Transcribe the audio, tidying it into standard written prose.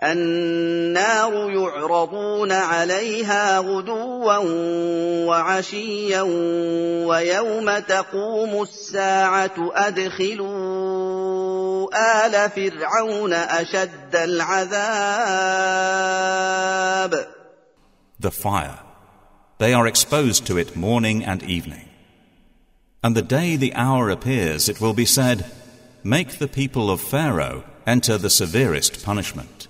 النار يعرضون عليها غدوا وعشيا ويوم تقوم الساعة أدخلوا آل فرعون أشد العذاب. The fire. They are exposed to it morning and evening. And the day the hour appears, it will be said, "Make the people of Pharaoh enter the severest punishment."